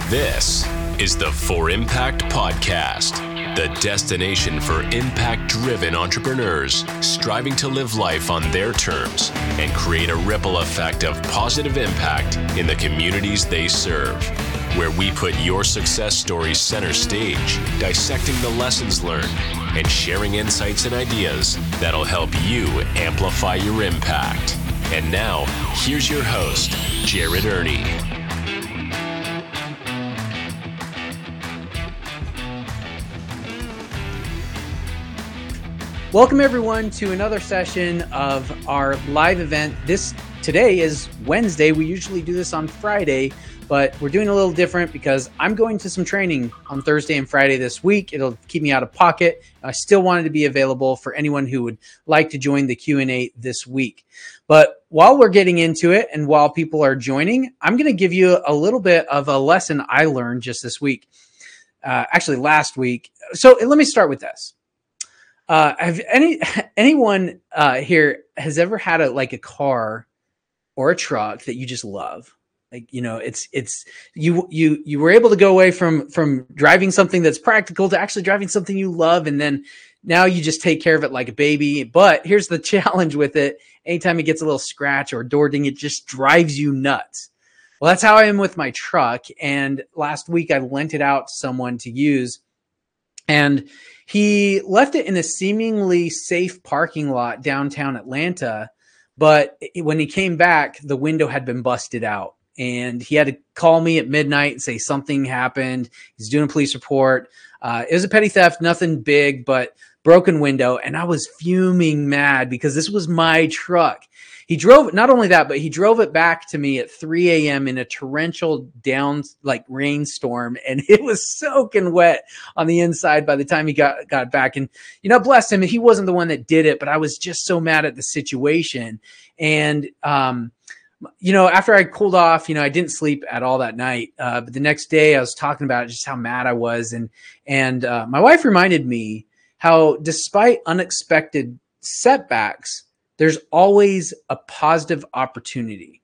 This is the For Impact Podcast, the destination for impact-driven entrepreneurs striving to live life on their terms and create a ripple effect of positive impact in the communities they serve, where we put your success stories center stage, dissecting the lessons learned and sharing insights and ideas that'll help you amplify your impact. And now, here's your host, Jared Ernie. Welcome everyone to another session of our live event. Today is Wednesday. We usually do this on Friday, but we're doing a little different because I'm going to some training on Thursday and Friday this week. It'll keep me out of pocket. I still wanted to be available for anyone who would like to join the Q&A this week. But while we're getting into it and while people are joining, I'm going to give you a little bit of a lesson I learned just this week, actually last week. So let me start with this. Have anyone here has ever had a car or a truck that you just love? You were able to go away from driving something that's practical to actually driving something you love. And then now you just take care of it like a baby. But here's the challenge with it. Anytime it gets a little scratch or door ding, it just drives you nuts. Well, that's how I am with my truck. And last week I lent it out to someone to use, and he left it in a seemingly safe parking lot downtown Atlanta. But when he came back, the window had been busted out. And he had to call me at midnight and say something happened. He's doing a police report. It was a petty theft, nothing big, but broken window. And I was fuming mad because this was my truck. He drove, not only that, but he drove it back to me at 3 a.m. in a torrential rainstorm. And it was soaking wet on the inside by the time he got back. And, bless him, he wasn't the one that did it, but I was just so mad at the situation. And, after I cooled off, I didn't sleep at all that night. But the next day I was talking about just how mad I was. And my wife reminded me how, despite unexpected setbacks, there's always a positive opportunity.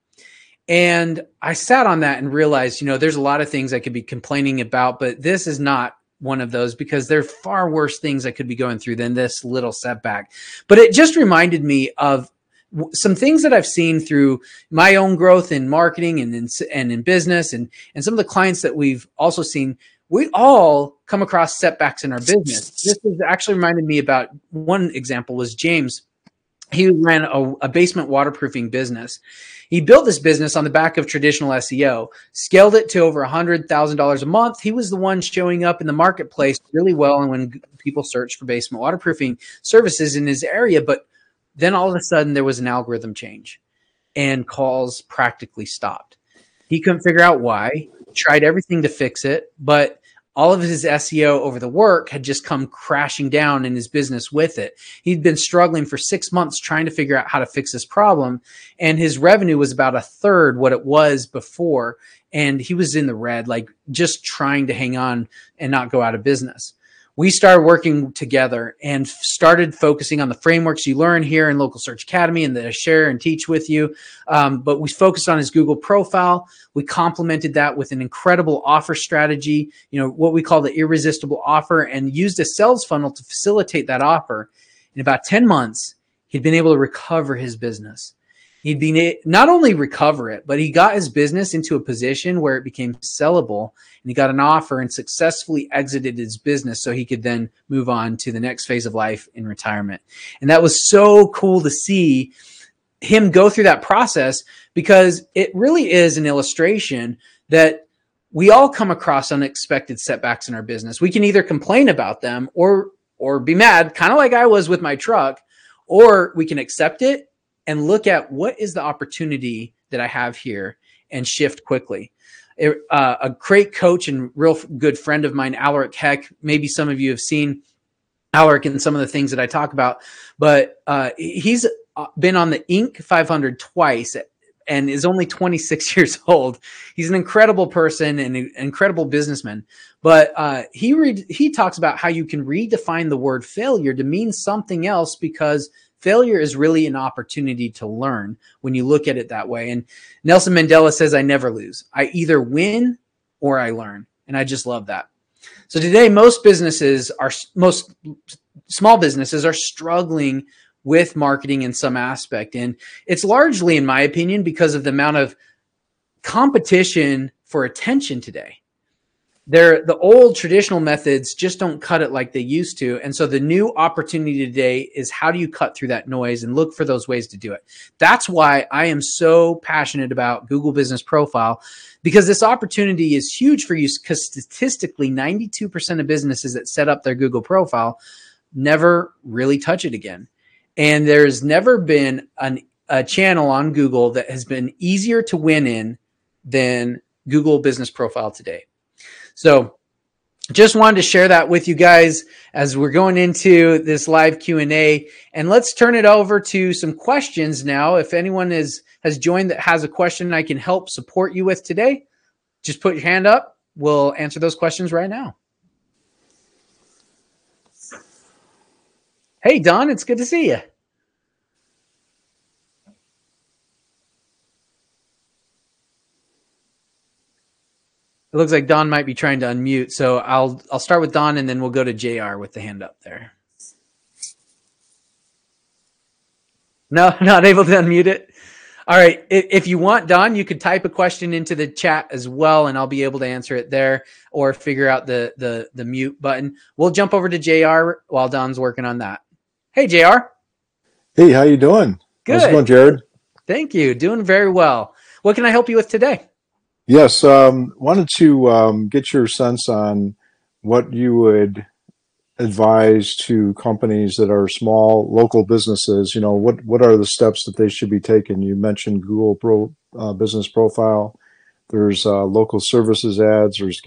And I sat on that and realized, there's a lot of things I could be complaining about, but this is not one of those, because there are far worse things I could be going through than this little setback. But it just reminded me of some things that I've seen through my own growth in marketing and in business, and some of the clients that we've also seen. We all come across setbacks in our business. This has actually reminded me about one example was James. He ran a basement waterproofing business. He built this business on the back of traditional SEO, scaled it to over $100,000 a month. He was the one showing up in the marketplace really well, and when people searched for basement waterproofing services in his area. But then all of a sudden there was an algorithm change and calls practically stopped. He couldn't figure out why, tried everything to fix it, but all of his SEO over the work had just come crashing down in his business with it. He'd been struggling for 6 months trying to figure out how to fix this problem, and his revenue was about a third what it was before, and he was in the red, just trying to hang on and not go out of business. We started working together and started focusing on the frameworks you learn here in Local Search Academy and that I share and teach with you. But we focused on his Google profile. We complemented that with an incredible offer strategy, what we call the irresistible offer, and used a sales funnel to facilitate that offer. In about 10 months, he'd been able to recover his business. He'd been not only recover it, but he got his business into a position where it became sellable, and he got an offer and successfully exited his business so he could then move on to the next phase of life in retirement. And that was so cool to see him go through that process, because it really is an illustration that we all come across unexpected setbacks in our business. We can either complain about them or be mad, kind of like I was with my truck, or we can accept it and look at what is the opportunity that I have here and shift quickly. A great coach and real good friend of mine, Alaric Heck, maybe some of you have seen Alaric and some of the things that I talk about, but he's been on the Inc. 500 twice and is only 26 years old. He's an incredible person and an incredible businessman. But he talks about how you can redefine the word failure to mean something else, because failure is really an opportunity to learn when you look at it that way. And Nelson Mandela says, I never lose. I either win or I learn. And I just love that. So today, most small businesses are struggling with marketing in some aspect. And it's largely, in my opinion, because of the amount of competition for attention today. The old traditional methods just don't cut it like they used to. And so the new opportunity today is, how do you cut through that noise and look for those ways to do it? That's why I am so passionate about Google Business Profile, because this opportunity is huge for you, because statistically 92% of businesses that set up their Google profile never really touch it again. And there's never been a channel on Google that has been easier to win in than Google Business Profile today. So just wanted to share that with you guys as we're going into this live Q&A. And let's turn it over to some questions now. If anyone has joined that has a question I can help support you with today, just put your hand up. We'll answer those questions right now. Hey, Don, it's good to see you. It looks like Don might be trying to unmute. So I'll start with Don, and then we'll go to JR with the hand up there. No, not able to unmute it. All right. If you want, Don, you could type a question into the chat as well, and I'll be able to answer it there, or figure out the mute button. We'll jump over to JR while Don's working on that. Hey, JR. Hey, how you doing? Good. How's it going, Jared? Thank you. Doing very well. What can I help you with today? Yes, wanted to get your sense on what you would advise to companies that are small local businesses. You know, what are the steps that they should be taking? You mentioned Google Business Profile. There's local services ads. There's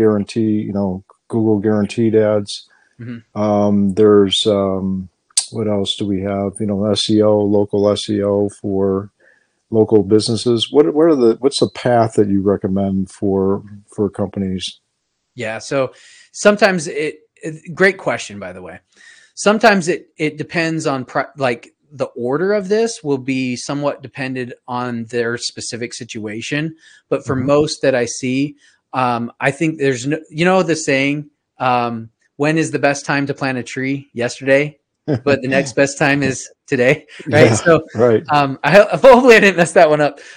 Google guaranteed ads. Mm-hmm. There's what else do we have? SEO, local SEO for local businesses. What's the path that you recommend for companies? Yeah. So sometimes great question, by the way. Sometimes it depends on the order of this will be somewhat dependent on their specific situation. But for most that I see, I think there's the saying, when is the best time to plant a tree? Yesterday. But the next best time is today, right? Yeah, so, right. Hopefully I didn't mess that one up.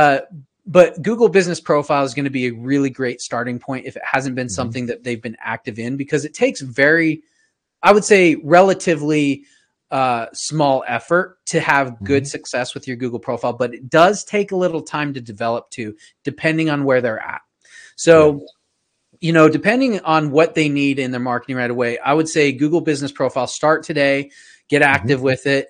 But Google Business Profile is going to be a really great starting point if it hasn't been something that they've been active in, because it takes I would say, relatively small effort to have good success with your Google profile, but it does take a little time to develop too, depending on where they're at. So, depending on what they need in their marketing right away, I would say Google Business Profile, start today, get active with it.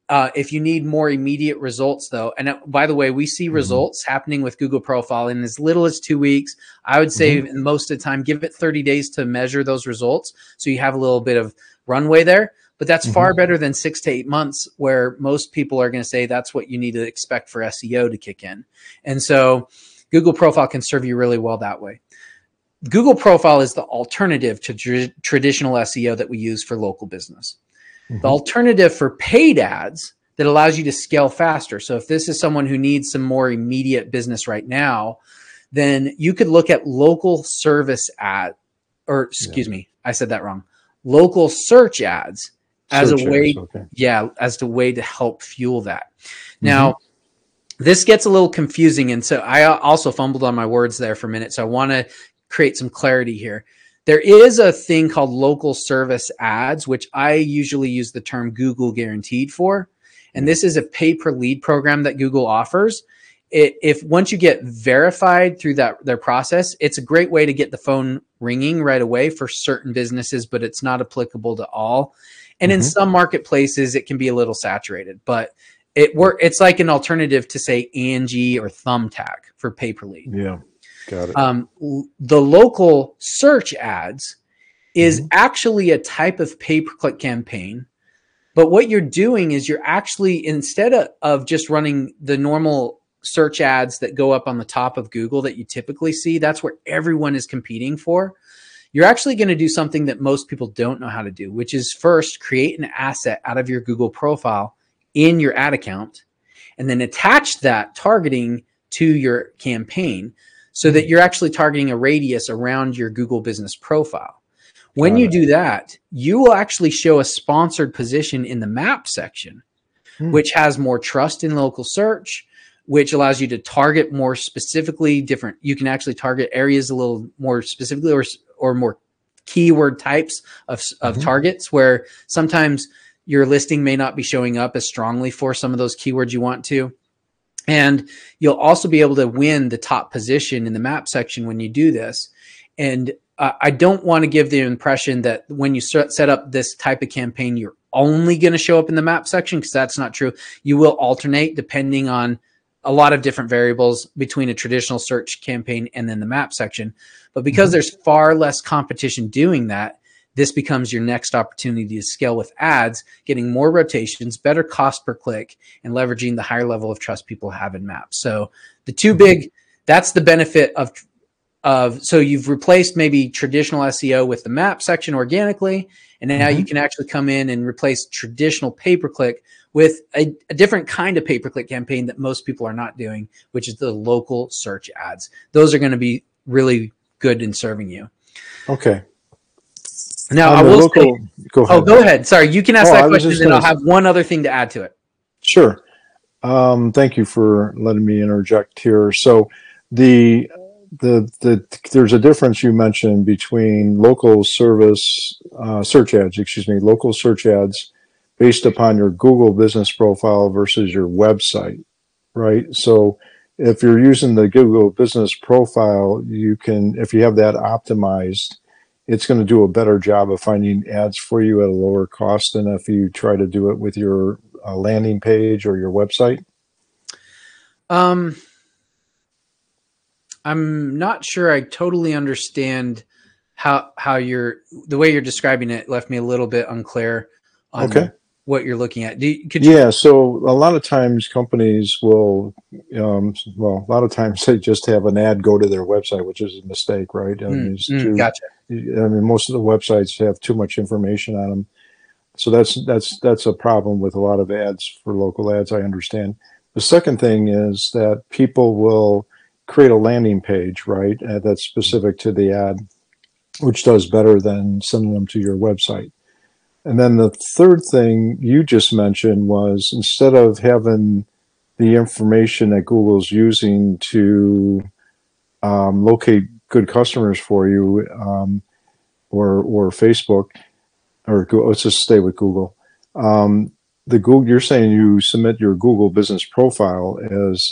If you need more immediate results, though, and by the way, we see results happening with Google Profile in as little as 2 weeks. I would say most of the time, give it 30 days to measure those results, so you have a little bit of runway there. But that's far better than 6 to 8 months, where most people are going to say that's what you need to expect for SEO to kick in. And so Google Profile can serve you really well that way. Google Profile is the alternative to traditional SEO that we use for local business. The alternative for paid ads that allows you to scale faster. So if this is someone who needs some more immediate business right now, then you could look at local service ad, or excuse me, I said that wrong. Local search ads as a way, as the way to help fuel that. Now, this gets a little confusing. And so I also fumbled on my words there for a minute. So I want to create some clarity here. There is a thing called local service ads, which I usually use the term Google guaranteed for. And this is a pay per lead program that Google offers. If once you get verified through their process, it's a great way to get the phone ringing right away for certain businesses, but it's not applicable to all. And in some marketplaces, it can be a little saturated, but it's like an alternative to, say, Angie or Thumbtack for pay per lead. Yeah. Got it. The local search ads is actually a type of pay-per-click campaign. But what you're doing is you're actually, instead of just running the normal search ads that go up on the top of Google that you typically see, that's where everyone is competing for. You're actually going to do something that most people don't know how to do, which is first create an asset out of your Google profile in your ad account, and then attach that targeting to your campaign. so that you're actually targeting a radius around your Google business profile. When you do that, you will actually show a sponsored position in the map section, which has more trust in local search, which allows you to target more specifically different. You can actually target areas a little more specifically or more keyword types of targets, where sometimes your listing may not be showing up as strongly for some of those keywords you want to. And you'll also be able to win the top position in the map section when you do this. And I don't want to give the impression that when you set up this type of campaign, you're only going to show up in the map section, because that's not true. You will alternate depending on a lot of different variables between a traditional search campaign and then the map section. But because there's far less competition doing that, this becomes your next opportunity to scale with ads, getting more rotations, better cost per click, and leveraging the higher level of trust people have in maps. So the two big, that's the benefit of so you've replaced maybe traditional SEO with the map section organically, and now you can actually come in and replace traditional pay-per-click with a different kind of pay-per-click campaign that most people are not doing, which is the local search ads. Those are going to be really good in serving you. Okay. Now, I will say, go ahead. Oh, go ahead. Sorry, you can ask that question, and I'll have one other thing to add to it. Sure. Thank you for letting me interject here. So there's a difference you mentioned between local search ads based upon your Google business profile versus your website, right? So if you're using the Google business profile, you can, if you have that optimized, it's going to do a better job of finding ads for you at a lower cost than if you try to do it with your landing page or your website. I'm not sure I totally understand how the way you're describing it left me a little bit unclear on what you're looking at. So a lot of times companies will, a lot of times they just have an ad go to their website, which is a mistake, right? Gotcha. Most of the websites have too much information on them. So that's a problem with a lot of ads for local ads, I understand. The second thing is that people will create a landing page, right? That's specific to the ad, which does better than sending them to your website. And then the third thing you just mentioned was, instead of having the information that Google's using to locate good customers for you, or Facebook, or let's just stay with Google. You're saying you submit your Google business profile as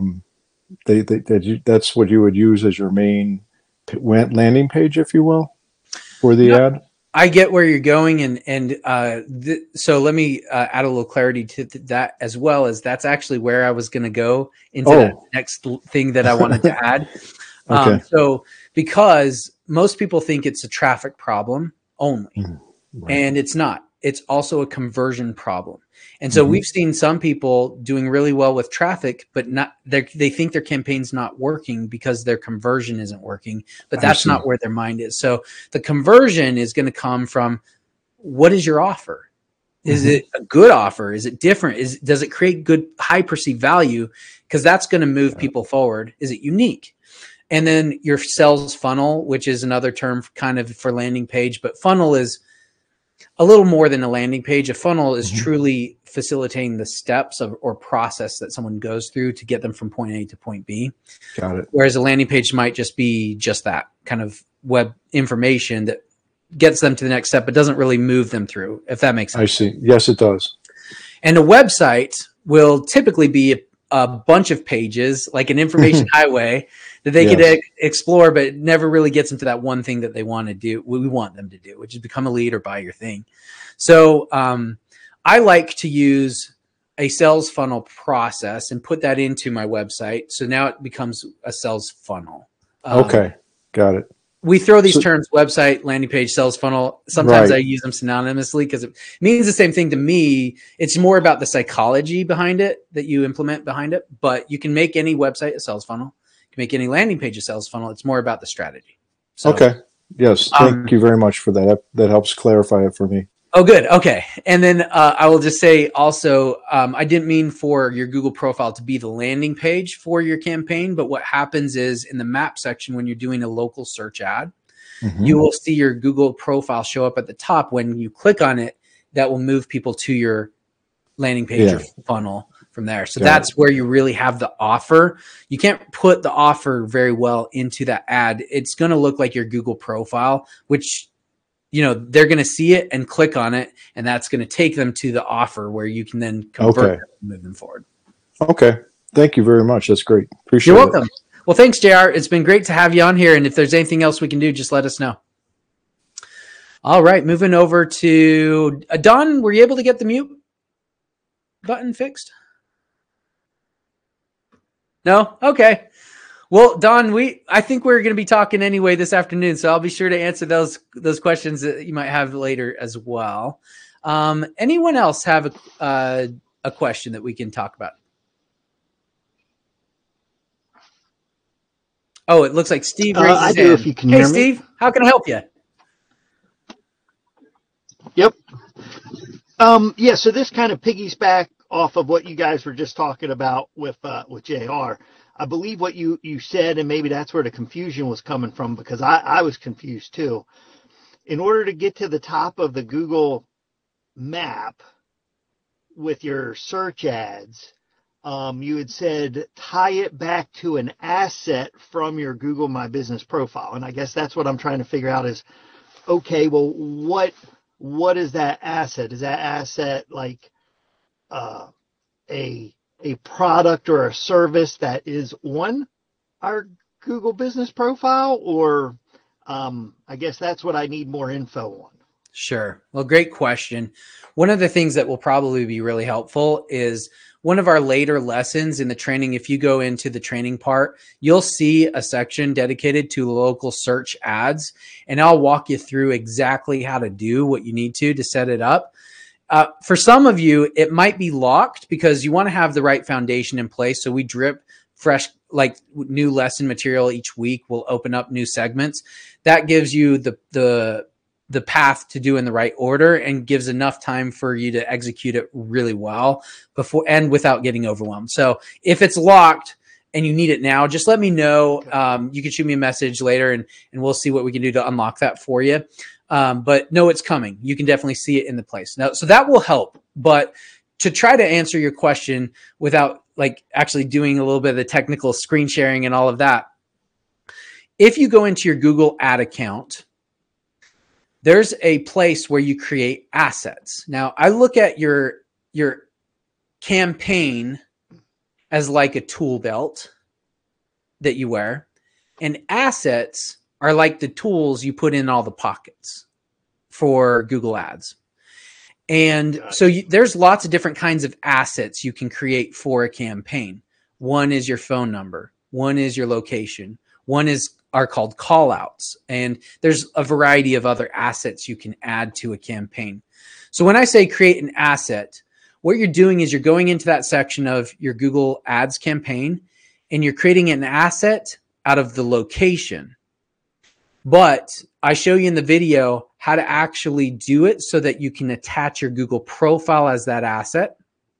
that's what you would use as your main landing page, if you will, for the ad. I get where you're going, so let me add a little clarity to that, as well as that's actually where I was going to go into the next thing that I wanted to add. So because most people think it's a traffic problem only, and it's not. It's also a conversion problem. And so we've seen some people doing really well with traffic, but they think their campaign's not working because their conversion isn't working, but that's not where their mind is. So the conversion is going to come from, what is your offer? Is it a good offer? Is it different? Does it create good, high perceived value? Because that's going to move people forward. Is it unique? And then your sales funnel, which is another term kind of for landing page, but funnel is a little more than a landing page. A funnel is truly facilitating the steps or process that someone goes through to get them from point A to point B. Got it. Whereas a landing page might just be just that kind of web information that gets them to the next step, but doesn't really move them through, if that makes sense. I see. Yes, it does. And a website will typically be a bunch of pages, like an information highway that they could explore, but it never really gets them to that one thing that they want to do. We want them to do, which is become a lead or buy your thing. So I like to use a sales funnel process and put that into my website. So now it becomes a sales funnel. Okay. Got it. We throw these terms, website, landing page, sales funnel. Sometimes I use them synonymously because it means the same thing to me. It's more about the psychology behind it that you implement behind it. But you can make any website a sales funnel. You can make any landing page a sales funnel. It's more about the strategy. So, okay. Yes. Thank you very much for that. That helps clarify it for me. Oh, good. Okay. And then I will just say also, I didn't mean for your Google profile to be the landing page for your campaign, but what happens is in the map section, when you're doing a local search ad, you will see your Google profile show up at the top. When you click on it, that will move people to your landing page or funnel from there. So that's where you really have the offer. You can't put the offer very well into that ad. It's going to look like your Google profile, which they're going to see it and click on it, and that's going to take them to the offer where you can then convert them and move them forward. Okay. Thank you very much. That's great. Appreciate it. You're welcome. Well, thanks, JR. It's been great to have you on here. And if there's anything else we can do, just let us know. All right. Moving over to Don. Were you able to get the mute button fixed? No? Okay. Well, Don, I think we're going to be talking anyway this afternoon, so I'll be sure to answer those questions that you might have later as well. Anyone else have a question that we can talk about? Oh, it looks like Steve raised his hand. I do, if you can hear me. Hey, Steve, how can I help you? Yep. So this kind of piggies back off of what you guys were just talking about with JR. I believe what you said, and maybe that's where the confusion was coming from, because I was confused too. In order to get to the top of the Google map with your search ads, you had said tie it back to an asset from your Google My Business profile. And I guess that's what I'm trying to figure out is, okay, well, what is that asset? Is that asset like a product or a service that is on our Google Business profile? Or I guess that's what I need more info on. Sure. Well, great question. One of the things that will probably be really helpful is one of our later lessons in the training. If you go into the training part, you'll see a section dedicated to local search ads, and I'll walk you through exactly how to do what you need to set it up. For some of you, it might be locked because you want to have the right foundation in place. So we drip fresh, like new lesson material each week. We'll open up new segments. That gives you the path to do in the right order and gives enough time for you to execute it really well before and without getting overwhelmed. So if it's locked and you need it now, just let me know. You can shoot me a message later and we'll see what we can do to unlock that for you. But no, it's coming. You can definitely see it in the place now. So that will help. But to try to answer your question without like actually doing a little bit of the technical screen sharing and all of that, if you go into your Google ad account, there's a place where you create assets. Now, I look at your campaign as like a tool belt that you wear, and assets are like the tools you put in all the pockets for Google Ads. And so there's lots of different kinds of assets you can create for a campaign. One is your phone number. One is your location. One are called call outs. And there's a variety of other assets you can add to a campaign. So when I say create an asset, what you're doing is you're going into that section of your Google Ads campaign and you're creating an asset out of the location. But I show you in the video how to actually do it so that you can attach your Google profile as that asset.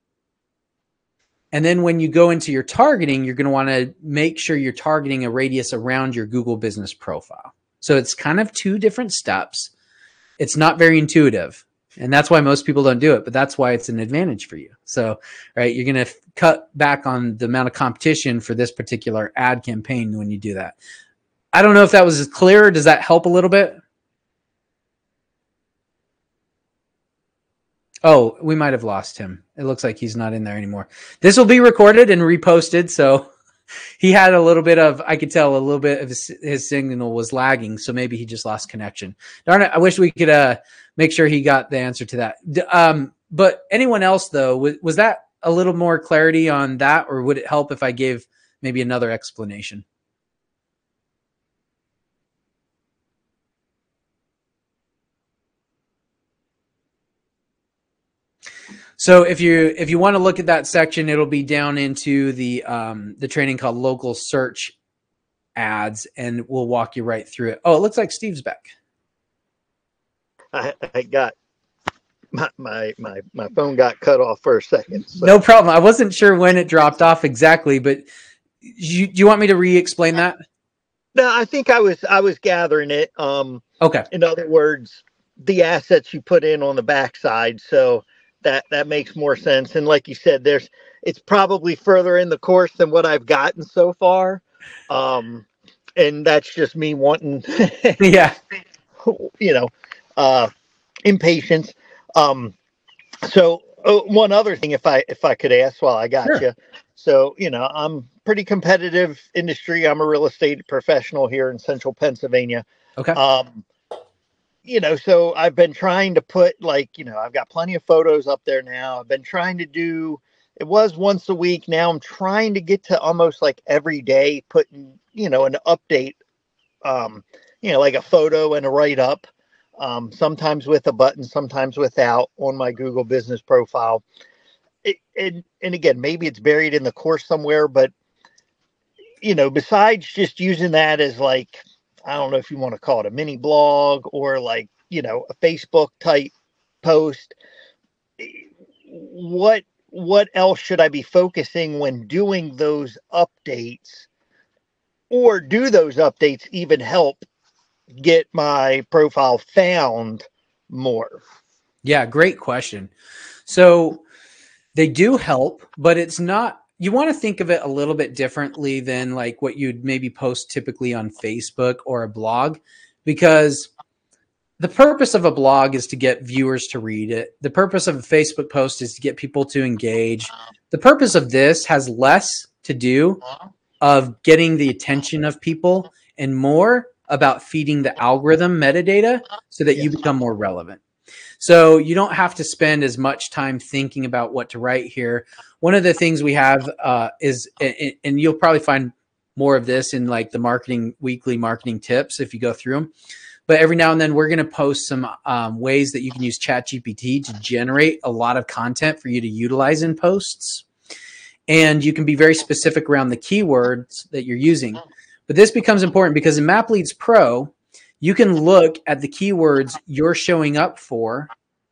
And then when you go into your targeting, you're going to want to make sure you're targeting a radius around your Google Business profile. So it's kind of two different steps. It's not very intuitive. And that's why most people don't do it, but that's why it's an advantage for you. So, right, you're going to cut back on the amount of competition for this particular ad campaign when you do that. I don't know if that was clear. Does that help a little bit? Oh, we might have lost him. It looks like he's not in there anymore. This will be recorded and reposted. So he had a little bit of, I could tell a little bit of his signal was lagging. So maybe he just lost connection. Darn it. I wish we could make sure he got the answer to that. But anyone else though, was that a little more clarity on that, or would it help if I gave maybe another explanation? So if you want to look at that section, it'll be down into the training called Local Search Ads, and we'll walk you right through it. Oh, it looks like Steve's back. I got my phone got cut off for a second. So. No problem. I wasn't sure when it dropped off exactly, but you want me to re-explain that? No, I think I was gathering it. Okay. In other words, the assets you put in on the backside. So that makes more sense. And like you said, it's probably further in the course than what I've gotten so far. And that's just me wanting, yeah, impatience. So one other thing, if I could ask while I got you. So, I'm pretty competitive industry. I'm a real estate professional here in central Pennsylvania. Okay. So I've been trying to put I've got plenty of photos up there now. I've been trying to do, it was once a week. Now I'm trying to get to almost like every day putting, an update, like a photo and a write up, sometimes with a button, sometimes without, on my Google business profile. And again, maybe it's buried in the course somewhere, but, besides just using that as I don't know if you want to call it a mini blog or a Facebook type post, what else should I be focusing when doing those updates, or do those updates even help get my profile found more? Yeah, great question. So they do help, but it's not, you want to think of it a little bit differently than like what you'd maybe post typically on Facebook or a blog, because the purpose of a blog is to get viewers to read it. The purpose of a Facebook post is to get people to engage. The purpose of this has less to do of getting the attention of people and more about feeding the algorithm metadata so that you become more relevant. So you don't have to spend as much time thinking about what to write here. One of the things we have is, and you'll probably find more of this in like the weekly marketing tips if you go through them. But every now and then we're going to post some ways that you can use ChatGPT to generate a lot of content for you to utilize in posts. And you can be very specific around the keywords that you're using. But this becomes important because in Map Leads Pro, you can look at the keywords you're showing up for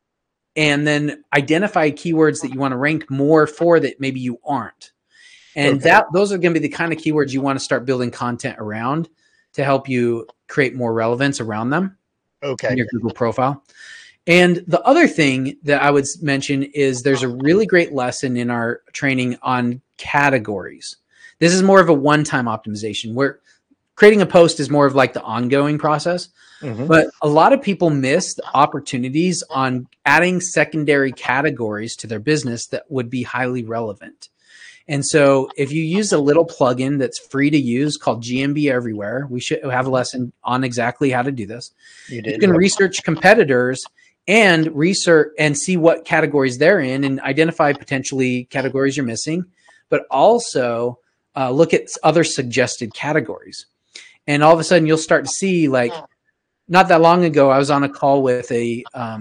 and then identify keywords that you want to rank more for that maybe you aren't. And those are going to be the kind of keywords you want to start building content around to help you create more relevance around them in your Google profile. And the other thing that I would mention is there's a really great lesson in our training on categories. This is more of a one-time optimization where creating a post is more of like the ongoing process. But a lot of people miss the opportunities on adding secondary categories to their business that would be highly relevant. And so if you use a little plugin that's free to use called GMB Everywhere, we should have a lesson on exactly how to do this. You can research competitors and research and see what categories they're in and identify potentially categories you're missing, but also look at other suggested categories. And all of a sudden you'll start to see, like, not that long ago, I was on a call with a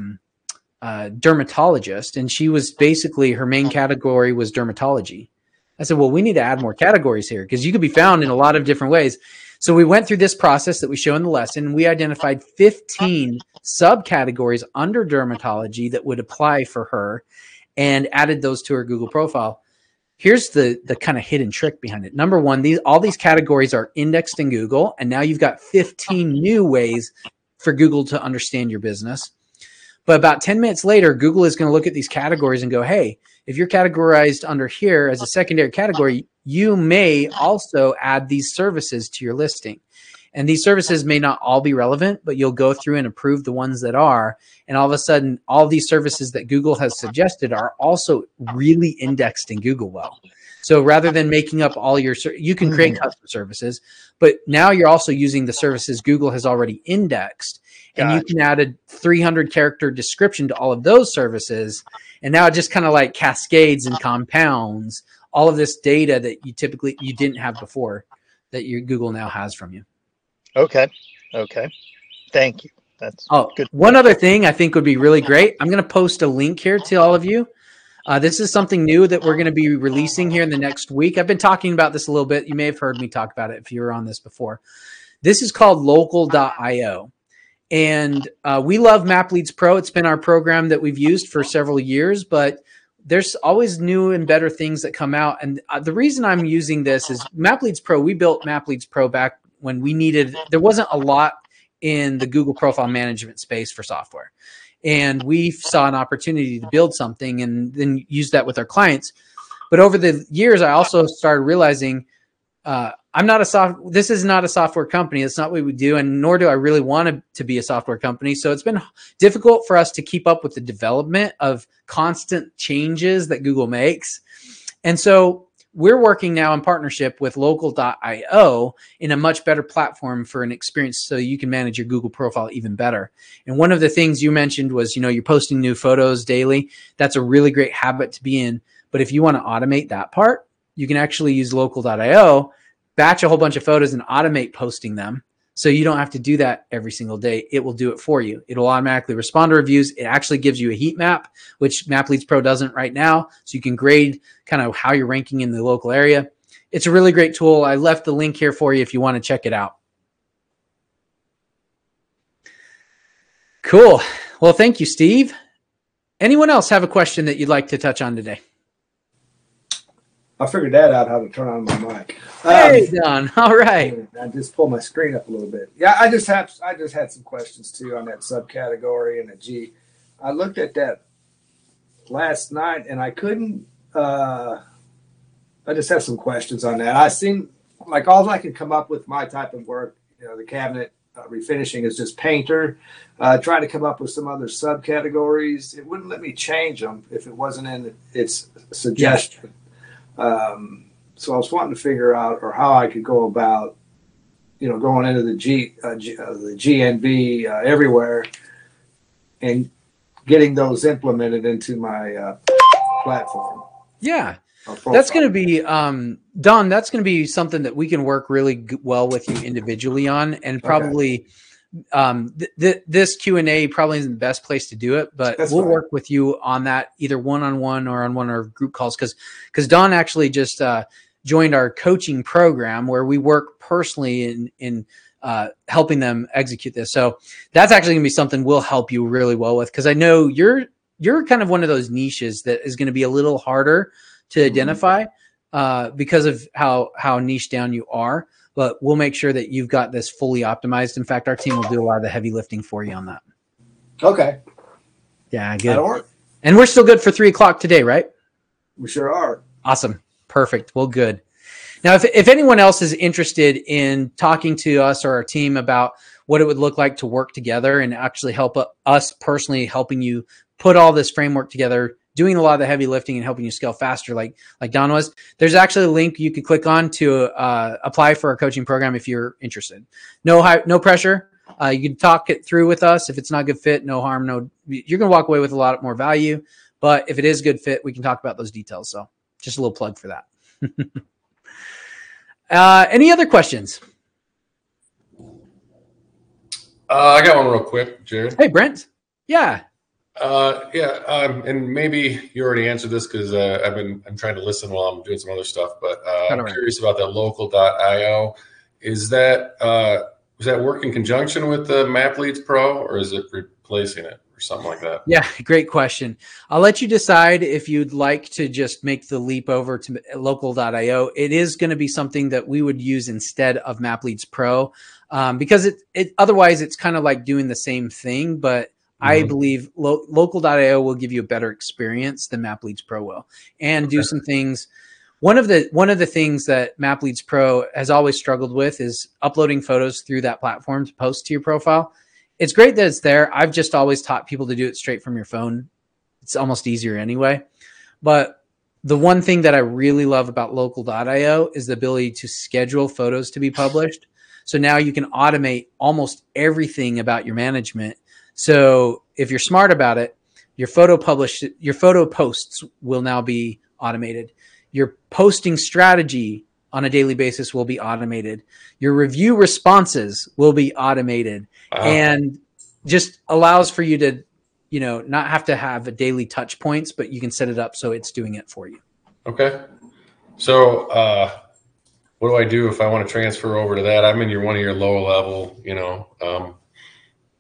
dermatologist, and she was basically, her main category was dermatology. I said, well, we need to add more categories here because you could be found in a lot of different ways. So we went through this process that we show in the lesson. We identified 15 subcategories under dermatology that would apply for her and added those to her Google profile. Here's the kind of hidden trick behind it. Number one, all these categories are indexed in Google, and now you've got 15 new ways for Google to understand your business. But about 10 minutes later, Google is going to look at these categories and go, hey, if you're categorized under here as a secondary category, you may also add these services to your listing. And these services may not all be relevant, but you'll go through and approve the ones that are. And all of a sudden, all these services that Google has suggested are also really indexed in Google well. So rather than making up all your, you can create custom services, but now you're also using the services Google has already indexed. And you can add a 300 character description to all of those services. And now it just kind of like cascades and compounds all of this data that you didn't have before that your Google now has from you. Okay. Thank you. That's good. One other thing I think would be really great. I'm going to post a link here to all of you. This is something new that we're going to be releasing here in the next week. I've been talking about this a little bit. You may have heard me talk about it if you were on this before. This is called local.io. And we love MapLeads Pro. It's been our program that we've used for several years, but there's always new and better things that come out. And the reason I'm using this is MapLeads Pro. We built MapLeads Pro back when there wasn't a lot in the Google profile management space for software. And we saw an opportunity to build something and then use that with our clients. But over the years, I also started realizing this is not a software company. It's not what we do, and nor do I really want it to be a software company. So it's been difficult for us to keep up with the development of constant changes that Google makes. And so we're working now in partnership with Local.io in a much better platform for an experience so you can manage your Google profile even better. And one of the things you mentioned was, you're posting new photos daily. That's a really great habit to be in. But if you want to automate that part, you can actually use Local.io, batch a whole bunch of photos and automate posting them. So you don't have to do that every single day. It will do it for you. It'll automatically respond to reviews. It actually gives you a heat map, which MapLeads Pro doesn't right now. So you can grade kind of how you're ranking in the local area. It's a really great tool. I left the link here for you if you want to check it out. Cool. Well, thank you, Steve. Anyone else have a question that you'd like to touch on today? I figured that out, how to turn on my mic. Hey, Don. All right. I just pulled my screen up a little bit. Yeah, I just had some questions too on that subcategory and the G. I looked at that last night and I couldn't. I just have some questions on that. I seem like all I can come up with my type of work. The cabinet refinishing is just painter. Trying to come up with some other subcategories. It wouldn't let me change them if it wasn't in its suggestion. So I was wanting to figure out or how I could go about, going into the GNV everywhere and getting those implemented into my platform. Yeah, that's going to be, Don, that's going to be something that we can work really well with you individually on, and probably this Q&A probably isn't the best place to do it, but we'll work with you on that either one-on-one or on one of our group calls. Because Don actually just joined our coaching program where we work personally in helping them execute this. So that's actually gonna be something we'll help you really well with. Cause I know you're kind of one of those niches that is going to be a little harder to identify because of how niche down you are. But we'll make sure that you've got this fully optimized. In fact, our team will do a lot of the heavy lifting for you on that. Okay. Yeah, good. And we're still good for 3:00 today, right? We sure are. Awesome. Perfect. Well, good. Now, if anyone else is interested in talking to us or our team about what it would look like to work together and actually help us personally helping you put all this framework together, doing a lot of the heavy lifting and helping you scale faster, like Don was, there's actually a link you can click on to apply for our coaching program if you're interested. No pressure. You can talk it through with us. If it's not a good fit, no harm. You're going to walk away with a lot more value. But if it is a good fit, we can talk about those details. So just a little plug for that. Any other questions? I got one real quick, Jared. Hey, Brent. Yeah. And maybe you already answered this because I'm trying to listen while I'm doing some other stuff, but I'm curious about that Local.io. Does that work in conjunction with the MapLeads Pro, or is it replacing it or something like that? Yeah, great question. I'll let you decide if you'd like to just make the leap over to Local.io. It is going to be something that we would use instead of MapLeads Pro because otherwise it's kind of like doing the same thing, but I believe Local.io will give you a better experience than MapLeads Pro will, and do some things. One of the things that MapLeads Pro has always struggled with is uploading photos through that platform to post to your profile. It's great that it's there. I've just always taught people to do it straight from your phone. It's almost easier anyway. But the one thing that I really love about Local.io is the ability to schedule photos to be published. So now you can automate almost everything about your management. So if you're smart about it, your photo posts will now be automated. Your posting strategy on a daily basis will be automated. Your review responses will be automated, and just allows for you to, not have to have a daily touch points, but you can set it up so it's doing it for you. Okay. So, what do I do if I want to transfer over to that? I'm in one of your lower level,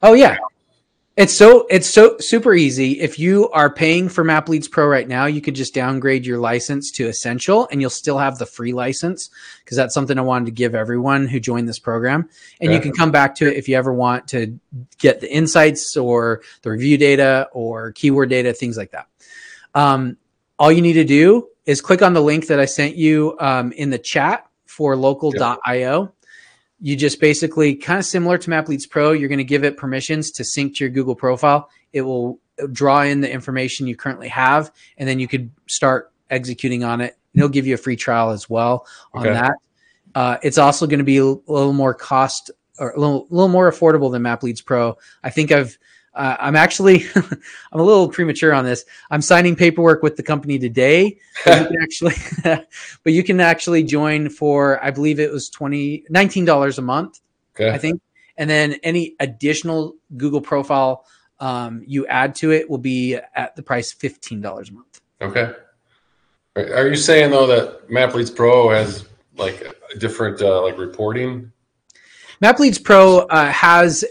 Oh yeah. It's so super easy. If you are paying for Map Leads Pro right now, you could just downgrade your license to Essential and you'll still have the free license, because that's something I wanted to give everyone who joined this program. And you can come back to it if you ever want to get the insights or the review data or keyword data, things like that. All you need to do is click on the link that I sent you in the chat for local.io. You just basically, kind of similar to Map Leads Pro, you're going to give it permissions to sync to your Google profile. It will draw in the information you currently have, and then you could start executing on it. And it'll give you a free trial as well on that. It's also going to be a little more cost, or a little more affordable than Map Leads Pro. I think I'm actually, I'm a little premature on this. I'm signing paperwork with the company today, but you can actually join for, I believe it was $19 a month, I think. And then any additional Google profile you add to it will be at the price $15 a month. Okay. Are you saying though that Map Leads Pro has like a different like reporting? Map Leads Pro has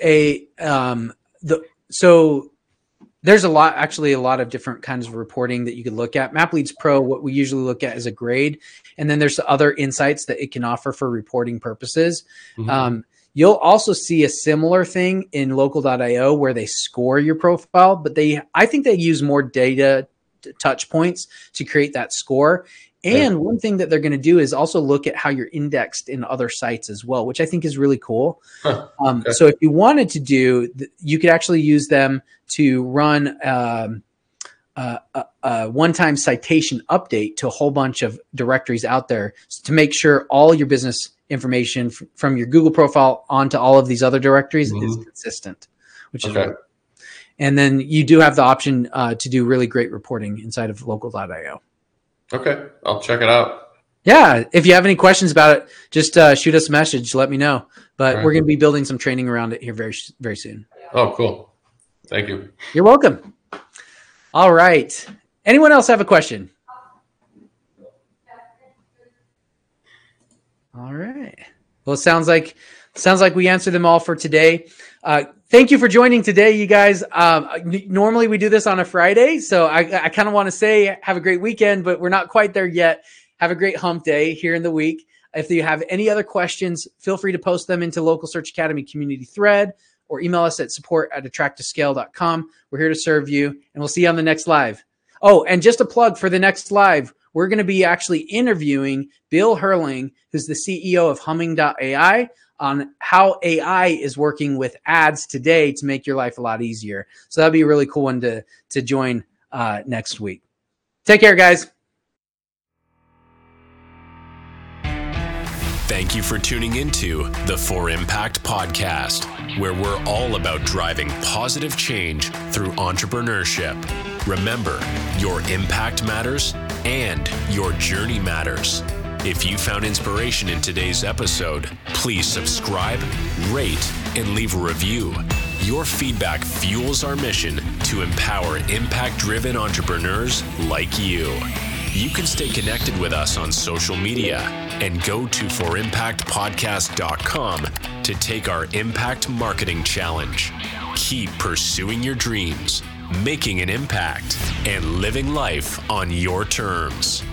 so there's a lot of different kinds of reporting that you could look at. Map Leads Pro, what we usually look at is a grade, and then there's other insights that it can offer for reporting purposes. Mm-hmm. You'll also see a similar thing in local.io where they score your profile, but I think they use more data touch points to create that score. And one thing that they're going to do is also look at how you're indexed in other sites as well, which I think is really cool. So if you wanted to do, you could actually use them to run a one-time citation update to a whole bunch of directories out there to make sure all your business information from your Google profile onto all of these other directories is consistent, which is really, and then you do have the option to do really great reporting inside of local.io. Okay, I'll check it out. Yeah, if you have any questions about it, just shoot us a message. Let me know. But we're going to be building some training around it here very, very soon. Oh, cool. Thank you. You're welcome. All right. Anyone else have a question? All right. Well, it sounds like we answered them all for today. Thank you for joining today, you guys. Normally we do this on a Friday, so I kind of want to say have a great weekend, but we're not quite there yet. Have a great hump day here in the week. If you have any other questions, feel free to post them into Local Search Academy community thread or email us at support@attracttoscale.com. We're here to serve you, and we'll see you on the next live. Oh, and just a plug for the next live. We're going to be actually interviewing Bill Herling, who's the CEO of Humming.ai, on how AI is working with ads today to make your life a lot easier. So that'd be a really cool one to join next week. Take care, guys. Thank you for tuning into the For Impact podcast, where we're all about driving positive change through entrepreneurship. Remember, your impact matters and your journey matters. If you found inspiration in today's episode, please subscribe, rate, and leave a review. Your feedback fuels our mission to empower impact-driven entrepreneurs like you. You can stay connected with us on social media and go to forimpactpodcast.com to take our Impact Marketing Challenge. Keep pursuing your dreams, making an impact, and living life on your terms.